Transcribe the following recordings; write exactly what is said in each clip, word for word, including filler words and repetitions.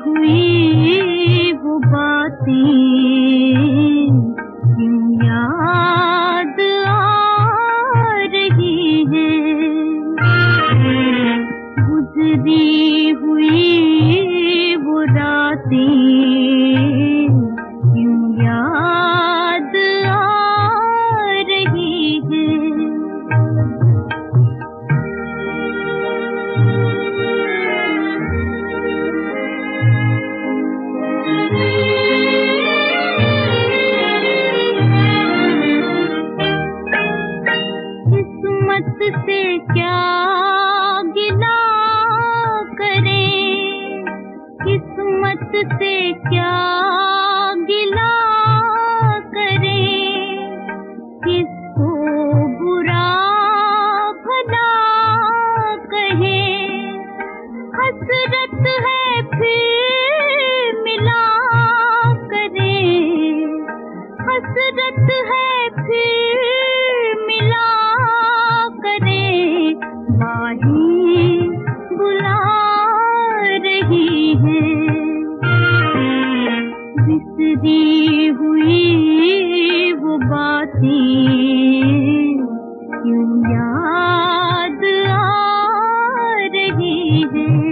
हुई वो बातें क्यों याद आ रही हैं। गुजरी हुई वो रातें क्यों याद आ रही हैं। किस्मत से क्या गिला करें, किस्मत से क्या गिला करें, किसको बुरा भला कहें। हसरत है फिर मिला करें, हसरत है फिर मिला करें। बाहें बुला रही हैं, बिसरी हुई वो बातें क्यों याद आ रही हैं।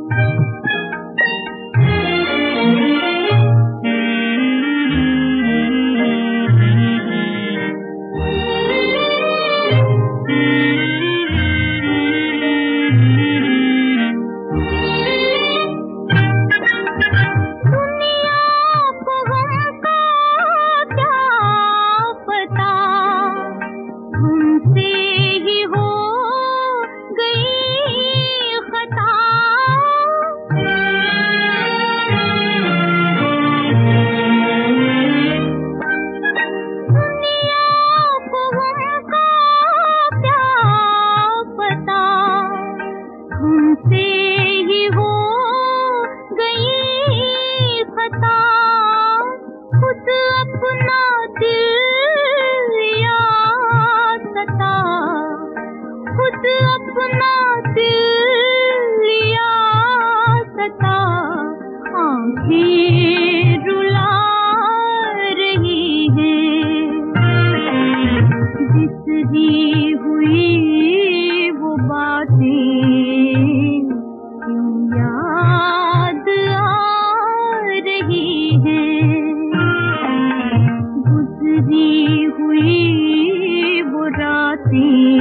हमसे ही हो गई खता, खुद अपना दिल या सता, खुद अपना दिल या सता। आँखें रुला रही हैं, बिसरी हुई वो बातें क्यों याद आ रही हैं। गुजरी हुई वो रातें